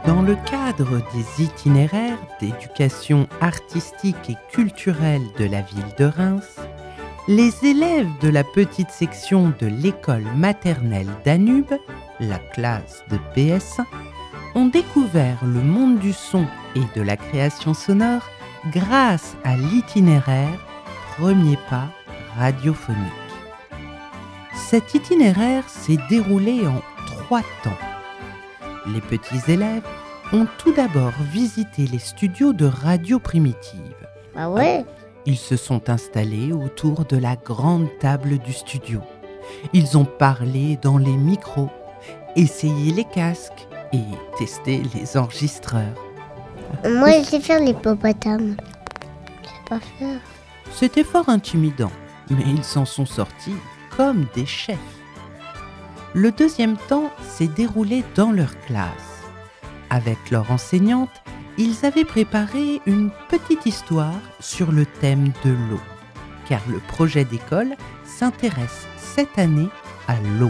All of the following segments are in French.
Dans le cadre des itinéraires d'éducation artistique et culturelle de la ville de Reims, les élèves de la petite section de l'école maternelle Danube, la classe de PS1, ont découvert le monde du son et de la création sonore grâce à l'itinéraire Premier pas radiophonique. Cet itinéraire s'est déroulé en 3 temps. Les petits élèves ont tout d'abord visité les studios de Radio Primitive. Ah ouais? Ils se sont installés autour de la grande table du studio. Ils ont parlé dans les micros, essayé les casques et testé les enregistreurs. Moi, je sais faire l'hippopotame. Je sais pas faire. C'était fort intimidant, mais ils s'en sont sortis comme des chefs. Le deuxième temps s'est déroulé dans leur classe. Avec leur enseignante, ils avaient préparé une petite histoire sur le thème de l'eau, car le projet d'école s'intéresse cette année à l'eau.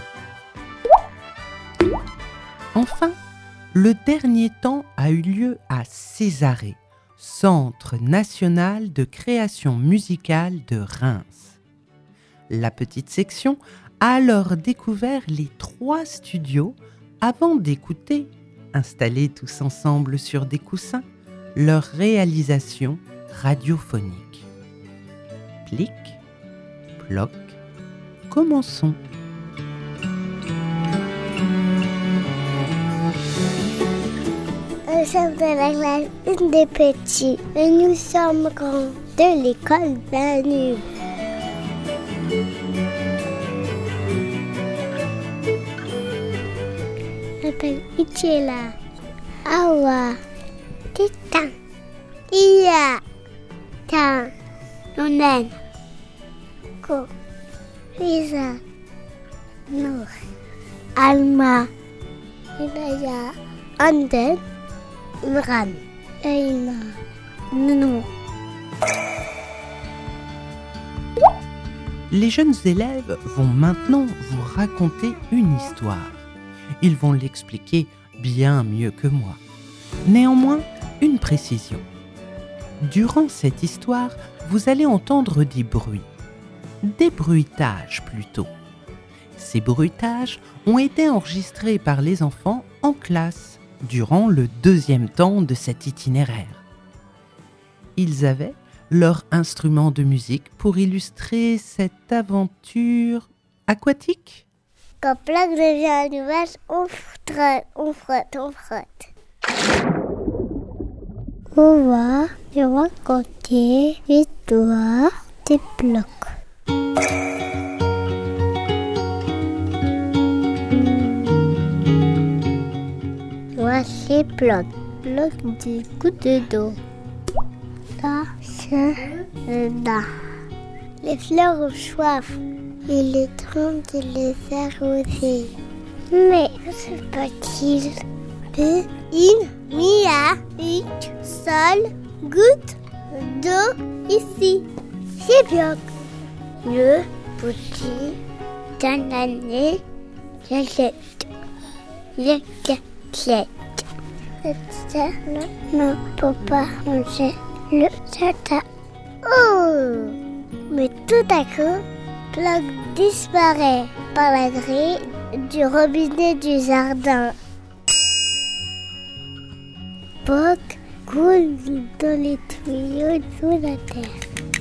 Enfin, le dernier temps a eu lieu à Césarée, Centre national de création musicale de Reims. La petite section a alors découvert les 3 studios avant d'écouter, installés tous ensemble sur des coussins, leur réalisation radiophonique. Plic, ploc, commençons. Nous sommes de la classe une des petits et nous sommes grands de l'école Danube. Je m'appelle Michela. Awa. Tita. Iya. Ta. Nonen. Ko. Lisa. Nur. Alma. Inaya. Anden. Imran. Aina. Nounou. Les jeunes élèves vont maintenant vous raconter une histoire. Ils vont l'expliquer bien mieux que moi. Néanmoins, une précision. Durant cette histoire, vous allez entendre des bruits. Des bruitages plutôt. Ces bruitages ont été enregistrés par les enfants en classe durant le 2e temps de cet itinéraire. Ils avaient leur instrument de musique pour illustrer cette aventure aquatique. Quand plaque devient un nuage, on frotte, on frotte, on frotte. On va te raconter l'histoire des blocs. Voici bloc. Bloc du goutte d'eau. Ça, c'est le dard. Les fleurs ont soif. Il est temps de les arroser. Mais se passe-t-il que il n'y a une seule goutte d'eau ici? C'est bien. Le petit banané jette. Ça ne peut pas manger le tata. Oh! Mais tout à coup, Bloc disparaît par la grille du robinet du jardin. Bloc coule dans les tuyaux sous la terre.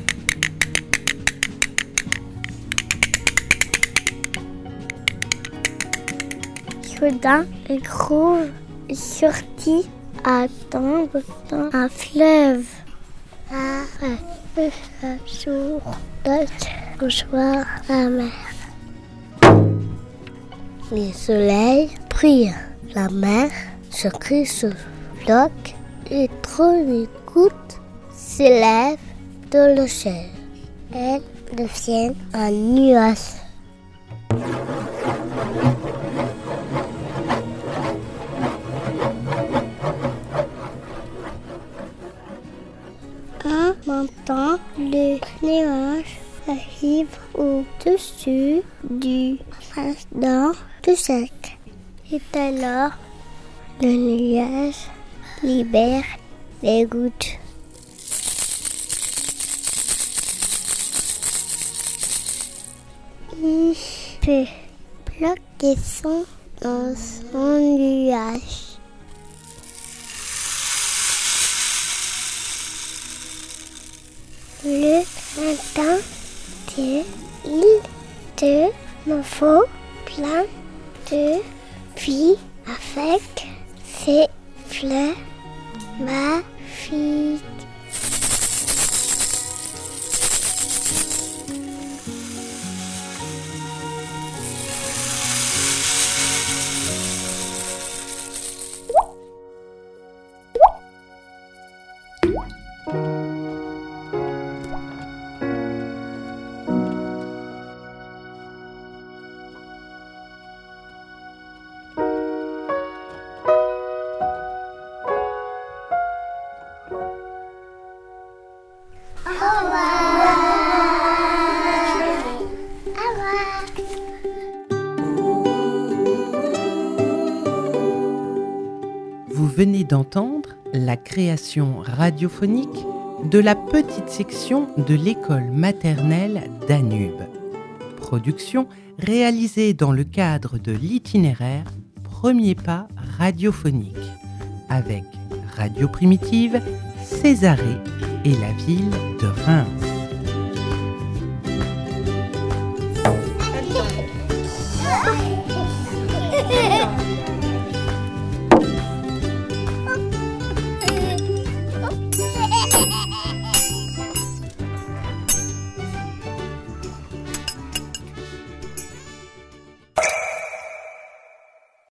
Soudain, le groupe sortit à tombe dans un fleuve. Un jour, le soir, la mer. Le soleil brille, la mer se crie sur le bloc et trop de gouttes s'élèvent dans le ciel. Elles deviennent un nuage. En même temps, le nuage arrive au-dessus du jardin du sec. Et alors, Le nuage libère les gouttes. Il peut bloquer son dans son nuage. Le matin, il te faut plein de vie avec ses fleurs magnifiques. Vous venez d'entendre la création radiophonique de la petite section de l'école maternelle Danube. Production réalisée dans le cadre de l'itinéraire Premier pas radiophonique avec Radio Primitive, Césarée et la ville de Reims.